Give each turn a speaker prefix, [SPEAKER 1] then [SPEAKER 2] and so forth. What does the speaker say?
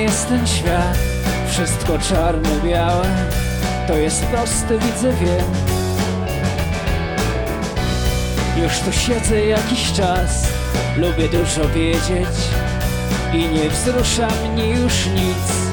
[SPEAKER 1] jest ten świat, wszystko czarno-białe, to jest proste, widzę, wiem. Już tu siedzę jakiś czas, lubię dużo wiedzieć i nie wzrusza mnie już nic.